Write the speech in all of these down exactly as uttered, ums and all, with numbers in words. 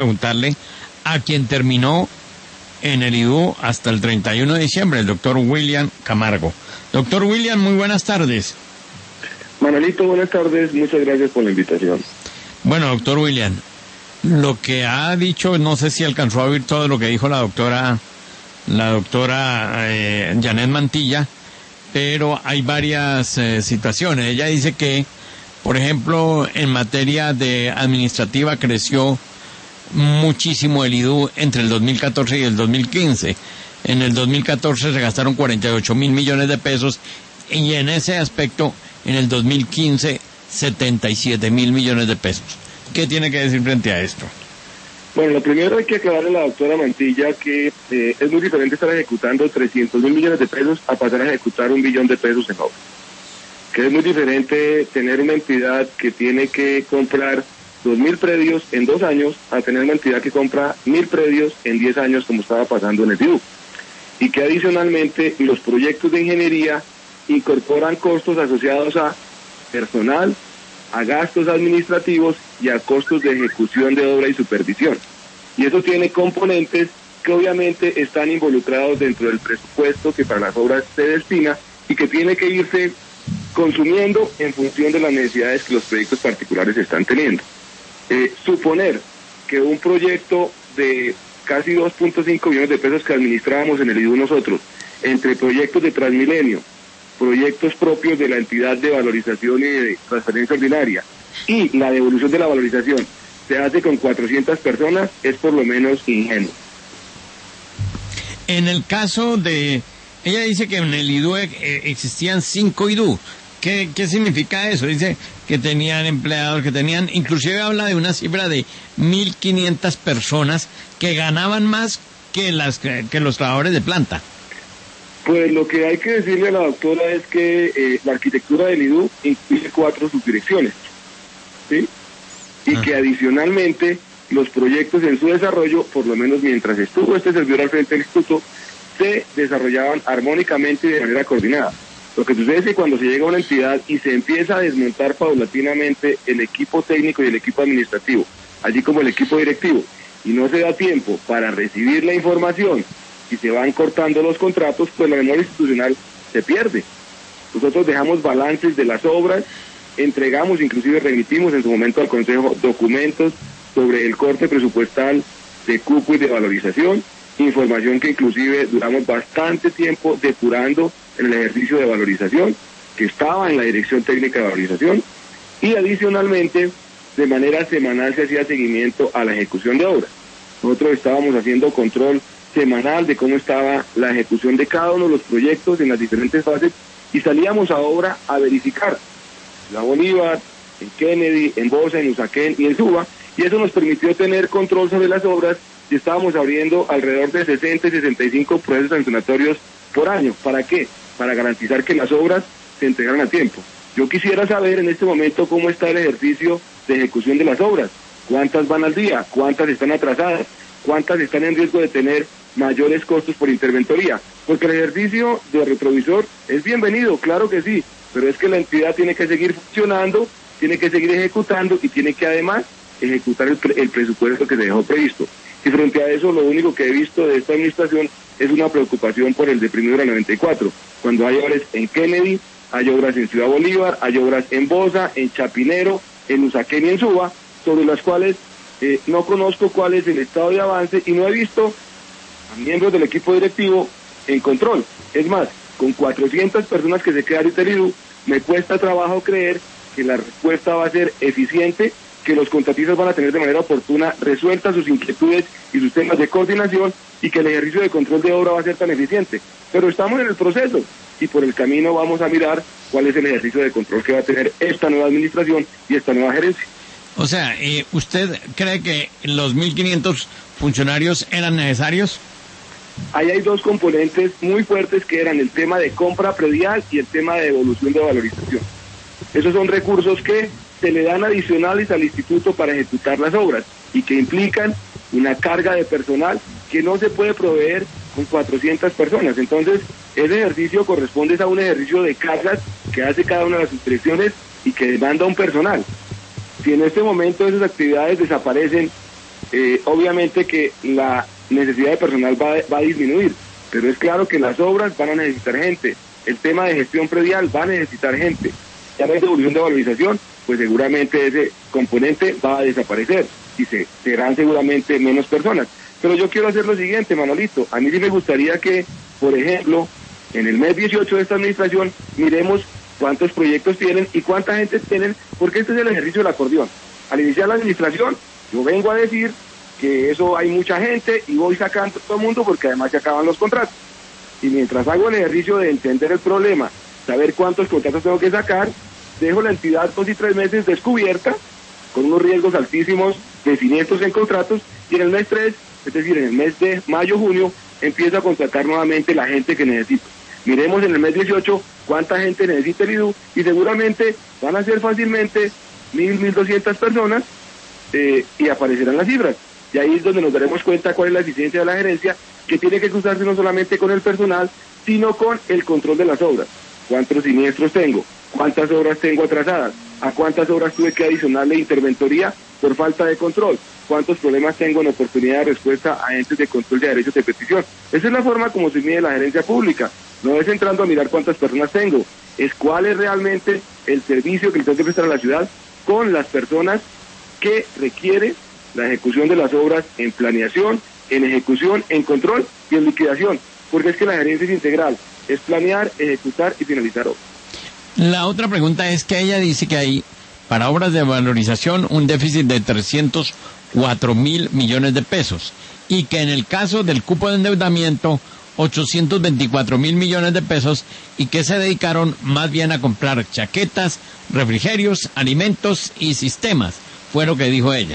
preguntarle a quien terminó en el I D U hasta el treinta y uno de diciembre, el doctor William Camargo. Doctor William, muy buenas tardes. Manuelito, buenas tardes, muchas gracias por la invitación. Bueno, doctor William, lo que ha dicho, no sé si alcanzó a oír todo lo que dijo la doctora, la doctora eh, Janet Mantilla, pero hay varias eh, situaciones. Ella dice que, por ejemplo, en materia de administrativa creció muchísimo el I D U entre el dos mil catorce y el dos mil quince. En el dos mil catorce se gastaron cuarenta y ocho mil millones de pesos y en ese aspecto, en el dos mil quince, setenta y siete mil millones de pesos. ¿Qué tiene que decir frente a esto? Bueno, lo primero hay que aclararle a la doctora Mantilla que eh, es muy diferente estar ejecutando trescientos mil millones de pesos a pasar a ejecutar un billón de pesos en obra. Que es muy diferente tener una entidad que tiene que comprar dos mil predios en dos años a tener una entidad que compra mil predios en diez años, como estaba pasando en el I D U. Y que adicionalmente los proyectos de ingeniería incorporan costos asociados a personal, a gastos administrativos y a costos de ejecución de obra y supervisión. Y eso tiene componentes que obviamente están involucrados dentro del presupuesto que para las obras se destina y que tiene que irse consumiendo en función de las necesidades que los proyectos particulares están teniendo. Eh, suponer que un proyecto de casi dos punto cinco millones de pesos que administrábamos en el I D U nosotros, entre proyectos de Transmilenio, proyectos propios de la entidad de valorización y de transferencia ordinaria, y la devolución de la valorización se hace con cuatrocientas personas, es por lo menos ingenuo. En el caso de... Ella dice que en el I D U eh, existían cinco I D U. ¿Qué, ¿Qué significa eso? Dice que tenían empleados, que tenían... Inclusive habla de una cifra de mil quinientas personas que ganaban más que, las, que, que los trabajadores de planta. Pues lo que hay que decirle a la doctora es que eh, la arquitectura del I D U incluye cuatro subdirecciones, ¿sí? Y ah. que adicionalmente los proyectos en su desarrollo, por lo menos mientras estuvo este servidor al frente del instituto, se desarrollaban armónicamente y de manera coordinada. Lo que sucede es que cuando se llega a una entidad y se empieza a desmontar paulatinamente el equipo técnico y el equipo administrativo, así como el equipo directivo, y no se da tiempo para recibir la información y se van cortando los contratos, pues la memoria institucional se pierde. Nosotros dejamos balances de las obras, entregamos, inclusive remitimos en su momento al Consejo documentos sobre el corte presupuestal de cupo y de valorización, información que inclusive duramos bastante tiempo depurando en el ejercicio de valorización, que estaba en la Dirección Técnica de Valorización, y adicionalmente, de manera semanal se hacía seguimiento a la ejecución de obras. Nosotros estábamos haciendo control semanal de cómo estaba la ejecución de cada uno de los proyectos en las diferentes fases, y salíamos a obra a verificar la Bolívar, en Kennedy, en Bosa, en Usaquén y en Suba, y eso nos permitió tener control sobre las obras, y estábamos abriendo alrededor de sesenta y sesenta y cinco procesos sancionatorios por año. ¿Para qué? Para garantizar que las obras se entregaran a tiempo. Yo quisiera saber en este momento cómo está el ejercicio de ejecución de las obras, cuántas van al día, cuántas están atrasadas, cuántas están en riesgo de tener mayores costos por interventoría, porque el ejercicio de retrovisor es bienvenido, claro que sí, pero es que la entidad tiene que seguir funcionando, tiene que seguir ejecutando y tiene que además ejecutar el, pre el presupuesto que se dejó previsto. Y frente a eso, lo único que he visto de esta administración es una preocupación por el deprimidor a noventa y cuatro, cuando hay obras en Kennedy, hay obras en Ciudad Bolívar, hay obras en Bosa, en Chapinero, en Usaquén y en Suba, sobre las cuales eh, no conozco cuál es el estado de avance y no he visto a miembros del equipo directivo en control. Es más, con cuatrocientas personas que se quedan ahorita en el I D U, me cuesta trabajo creer que la respuesta va a ser eficiente, que los contratistas van a tener de manera oportuna resueltas sus inquietudes y sus temas de coordinación, y que el ejercicio de control de obra va a ser tan eficiente. Pero estamos en el proceso y por el camino vamos a mirar cuál es el ejercicio de control que va a tener esta nueva administración y esta nueva gerencia. O sea, eh, ¿usted cree que los mil quinientos funcionarios eran necesarios? Ahí hay dos componentes muy fuertes que eran el tema de compra predial y el tema de devolución de valorización. Esos son recursos que se le dan adicionales al instituto para ejecutar las obras y que implican una carga de personal que no se puede proveer con cuatrocientas personas. Entonces, ese ejercicio corresponde a un ejercicio de cargas que hace cada una de las direcciones y que demanda un personal. Si en este momento esas actividades desaparecen, eh, obviamente que la necesidad de personal va, va a disminuir, pero es claro que las obras van a necesitar gente, el tema de gestión predial va a necesitar gente, ya no hay devolución de valorización, pues seguramente ese componente va a desaparecer y se serán seguramente menos personas. Pero yo quiero hacer lo siguiente, Manolito, a mí sí me gustaría que, por ejemplo, en el mes dieciocho de esta administración, miremos cuántos proyectos tienen y cuánta gente tienen, porque este es el ejercicio del acordeón. Al iniciar la administración, yo vengo a decir que eso hay mucha gente y voy sacando a todo el mundo porque además se acaban los contratos. Y mientras hago el ejercicio de entender el problema, saber cuántos contratos tengo que sacar, dejo la entidad dos y tres meses descubierta, con unos riesgos altísimos de siniestros en contratos, y en el mes tres, es decir, en el mes de mayo, junio, empiezo a contratar nuevamente la gente que necesito. Miremos en el mes dieciocho cuánta gente necesita el I D U, y seguramente van a ser fácilmente mil, mil doscientas personas, eh, y aparecerán las cifras. Y ahí es donde nos daremos cuenta cuál es la eficiencia de la gerencia, que tiene que cruzarse no solamente con el personal, sino con el control de las obras. ¿Cuántos siniestros tengo? ¿Cuántas obras tengo atrasadas? ¿A cuántas obras tuve que adicionarle interventoría por falta de control? ¿Cuántos problemas tengo en oportunidad de respuesta a entes de control de derechos de petición? Esa es la forma como se mide la gerencia pública. No es entrando a mirar cuántas personas tengo, es cuál es realmente el servicio que le tengo que prestar a la ciudad con las personas que requiere la ejecución de las obras en planeación, en ejecución, en control y en liquidación. Porque es que la gerencia es integral, es planear, ejecutar y finalizar obras. La otra pregunta es que ella dice que hay para obras de valorización un déficit de trescientos cuatro mil millones de pesos y que en el caso del cupo de endeudamiento ochocientos veinticuatro mil millones de pesos y que se dedicaron más bien a comprar chaquetas, refrigerios, alimentos y sistemas, fue lo que dijo ella.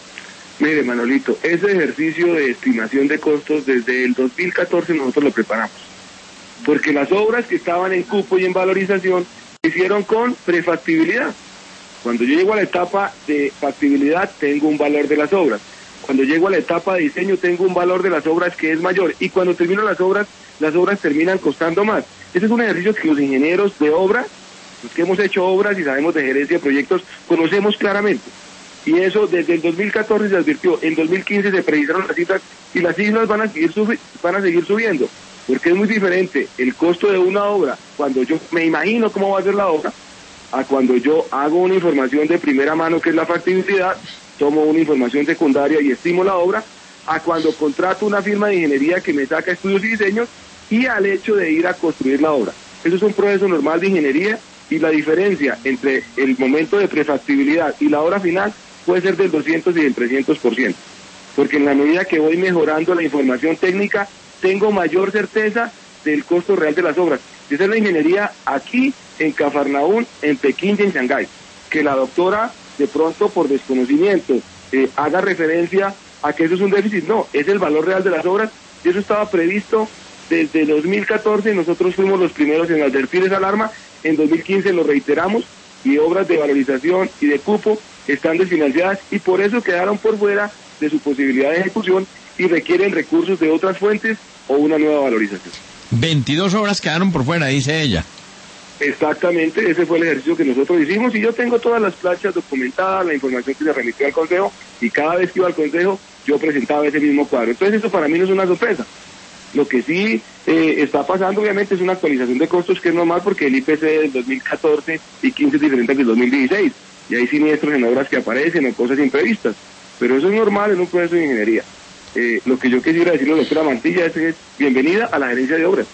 Mire, Manolito, ese ejercicio de estimación de costos desde el dos mil catorce nosotros lo preparamos, porque las obras que estaban en cupo y en valorización se hicieron con prefactibilidad. Cuando yo llego a la etapa de factibilidad tengo un valor de las obras, cuando llego a la etapa de diseño tengo un valor de las obras que es mayor, y cuando termino las obras, las obras terminan costando más. Ese es un ejercicio que los ingenieros de obra, los que hemos hecho obras y sabemos de gerencia de proyectos, conocemos claramente. Y eso desde el dos mil catorce se advirtió, en dos mil quince se precisaron las cifras y las cifras van a seguir subi- van a seguir subiendo, porque es muy diferente el costo de una obra cuando yo me imagino cómo va a ser la obra, a cuando yo hago una información de primera mano que es la factibilidad, tomo una información secundaria y estimo la obra, a cuando contrato una firma de ingeniería que me saca estudios y diseños, y al hecho de ir a construir la obra. Eso es un proceso normal de ingeniería, y la diferencia entre el momento de prefactibilidad y la obra final puede ser del doscientos y del trescientos por ciento, porque en la medida que voy mejorando la información técnica, tengo mayor certeza del costo real de las obras. Y esa es la ingeniería aquí, en Cafarnaún, en Pekín y en Shanghái. Que la doctora, de pronto por desconocimiento, eh, haga referencia a que eso es un déficit, no, es el valor real de las obras, y eso estaba previsto desde dos mil catorce, nosotros fuimos los primeros en advertir esa alarma, en dos mil quince lo reiteramos, y obras de valorización y de cupo están desfinanciadas y por eso quedaron por fuera de su posibilidad de ejecución y requieren recursos de otras fuentes o una nueva valorización. veintidós obras quedaron por fuera, dice ella. Exactamente, ese fue el ejercicio que nosotros hicimos y yo tengo todas las planchas documentadas, la información que se remitió al Consejo, y cada vez que iba al Consejo yo presentaba ese mismo cuadro. Entonces eso para mí no es una sorpresa. Lo que sí eh, está pasando obviamente es una actualización de costos que es normal porque el I P C del dos mil catorce y quince es diferente al del dos mil dieciséis y hay siniestros en obras que aparecen o cosas imprevistas, pero eso es normal en un proceso de ingeniería. Eh, lo que yo quisiera decirle a la doctora Mantilla es, es bienvenida a la gerencia de obras.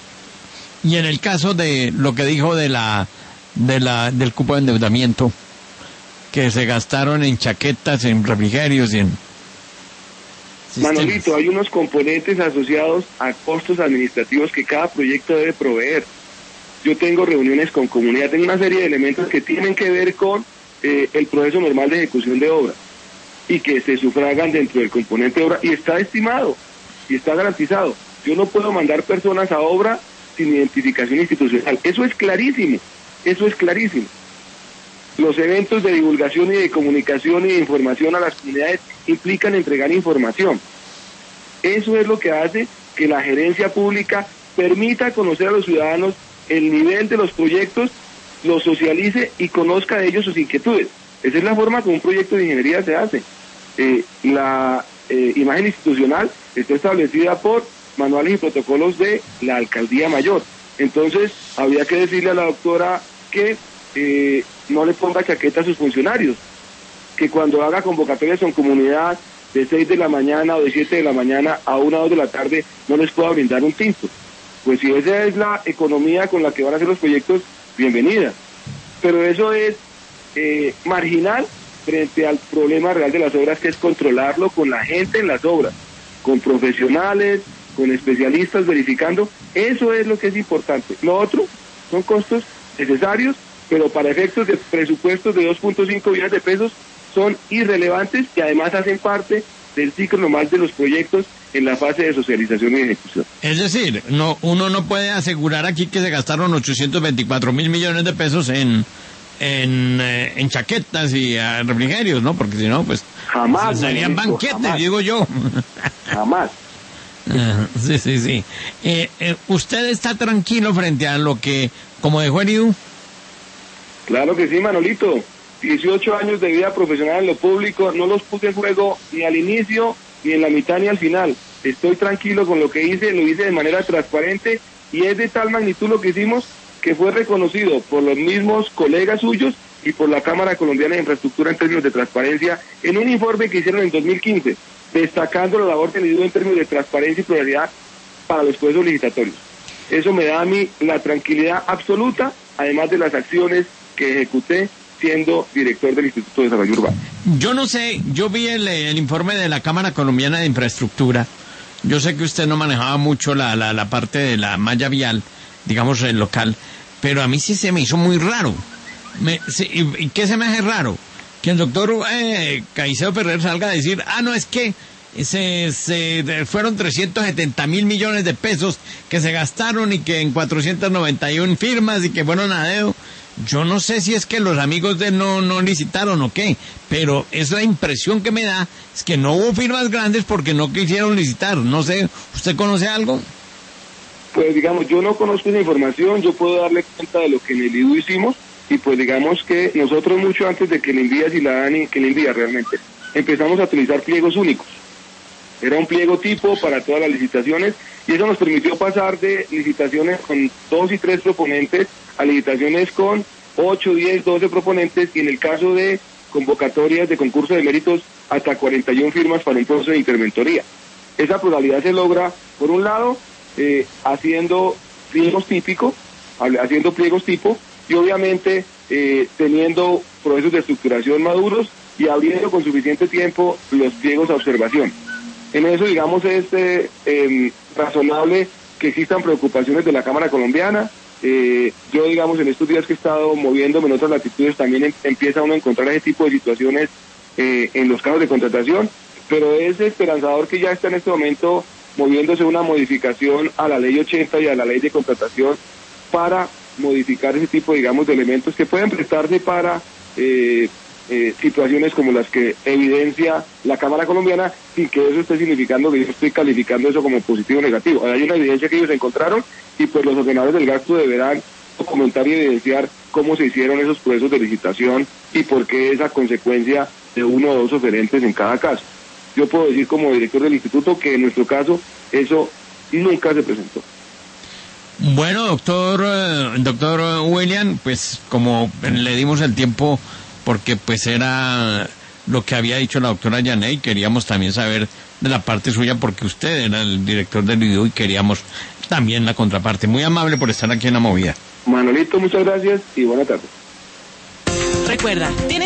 Y en el caso de lo que dijo de la de la del cupo de endeudamiento, que se gastaron en chaquetas, en refrigerios y en sistemas. Manolito, hay unos componentes asociados a costos administrativos que cada proyecto debe proveer. Yo tengo reuniones con comunidad, tengo una serie de elementos que tienen que ver con eh, el proceso normal de ejecución de obra y que se sufragan dentro del componente de obra y está estimado y está garantizado. Yo no puedo mandar personas a obra sin identificación institucional. Eso es clarísimo, eso es clarísimo. Los eventos de divulgación y de comunicación y de información a las comunidades implican entregar información. Eso es lo que hace que la gerencia pública permita conocer a los ciudadanos el nivel de los proyectos, los socialice y conozca de ellos sus inquietudes. Esa es la forma como un proyecto de ingeniería se hace. Eh, la eh, imagen institucional está establecida por manuales y protocolos de la Alcaldía Mayor. Entonces, habría que decirle a la doctora que eh, no le ponga chaqueta a sus funcionarios, que cuando haga convocatorias en comunidad de seis de la mañana o de siete de la mañana a una o dos de la tarde, no les pueda brindar un tinto. Pues si esa es la economía con la que van a hacer los proyectos, bienvenida. Pero eso es eh, marginal frente al problema real de las obras, que es controlarlo con la gente en las obras, con profesionales, con especialistas verificando. Eso es lo que es importante. Lo otro son costos necesarios, pero para efectos de presupuestos de dos punto cinco billones de pesos son irrelevantes y además hacen parte del ciclo normal de los proyectos en la fase de socialización y ejecución. Es decir, no, uno no puede asegurar aquí que se gastaron ochocientos veinticuatro mil millones de pesos en en, eh, en chaquetas y uh, refrigerios, ¿no? Porque si no, pues jamás serían banquetes, jamás. Digo yo. Jamás. Uh, sí, sí, sí. Eh, eh, ¿Usted está tranquilo frente a lo que, como dejó el I D U? Claro que sí, Manolito. dieciocho años de vida profesional en lo público, no los puse en juego ni al inicio, ni en la mitad, ni al final. Estoy tranquilo con lo que hice, lo hice de manera transparente y es de tal magnitud lo que hicimos que fue reconocido por los mismos colegas suyos y por la Cámara Colombiana de Infraestructura en términos de transparencia en un informe que hicieron en dos mil quince, destacando la labor del I D U en términos de transparencia y pluralidad para los procesos licitatorios. Eso me da a mí la tranquilidad absoluta, además de las acciones que ejecuté siendo director del Instituto de Desarrollo Urbano. Yo no sé, yo vi el, el informe de la Cámara Colombiana de Infraestructura. Yo sé que usted no manejaba mucho la, la, la parte de la malla vial, digamos, el local, pero a mí sí se me hizo muy raro. Me, sí, ¿Y qué se me hace raro? Que el doctor eh, Caicedo Ferrer salga a decir, ah, no, es que se, se fueron trescientos setenta mil millones de pesos que se gastaron y que en cuatrocientas noventa y una firmas y que fueron a dedo. Yo no sé si es que los amigos de él no, no licitaron o qué, pero es la impresión que me da, es que no hubo firmas grandes porque no quisieron licitar. No sé, ¿usted conoce algo? Pues digamos, yo no conozco esa información, yo puedo darle cuenta de lo que en el I D U hicimos, y pues digamos que nosotros mucho antes de que el Invías y la DANI, que el Invías realmente, empezamos a utilizar pliegos únicos. Era un pliego tipo para todas las licitaciones, y eso nos permitió pasar de licitaciones con dos y tres proponentes a licitaciones con ocho, diez, doce proponentes, y en el caso de convocatorias de concurso de méritos, hasta cuarenta y una firmas para un proceso de interventoría. Esa pluralidad se logra, por un lado, eh, haciendo pliegos típicos, haciendo pliegos tipo, y obviamente eh, teniendo procesos de estructuración maduros y abriendo con suficiente tiempo los pliegos a observación. En eso, digamos, es eh, eh, razonable que existan preocupaciones de la Cámara Colombiana. Eh, yo, digamos, en estos días que he estado moviéndome en otras latitudes, también em, empieza uno a encontrar ese tipo de situaciones eh, en los casos de contratación, pero es esperanzador que ya está en este momento moviéndose una modificación a la ley ochenta y a la ley de contratación para modificar ese tipo, digamos, de elementos que pueden prestarse para eh, eh, situaciones como las que evidencia la Cámara Colombiana, sin que eso esté significando que yo estoy calificando eso como positivo o negativo. Hay una evidencia que ellos encontraron y pues los ordenadores del gasto deberán documentar y evidenciar cómo se hicieron esos procesos de licitación y por qué esa consecuencia de uno o dos oferentes en cada caso. Yo puedo decir como director del instituto que en nuestro caso eso nunca se presentó. Bueno, doctor, doctor William, pues como le dimos el tiempo porque pues era lo que había dicho la doctora Yaney, queríamos también saber de la parte suya porque usted era el director del I D U y queríamos también la contraparte. Muy amable por estar aquí en La Movida. Manolito, muchas gracias y buenas tardes. Recuerda, tiene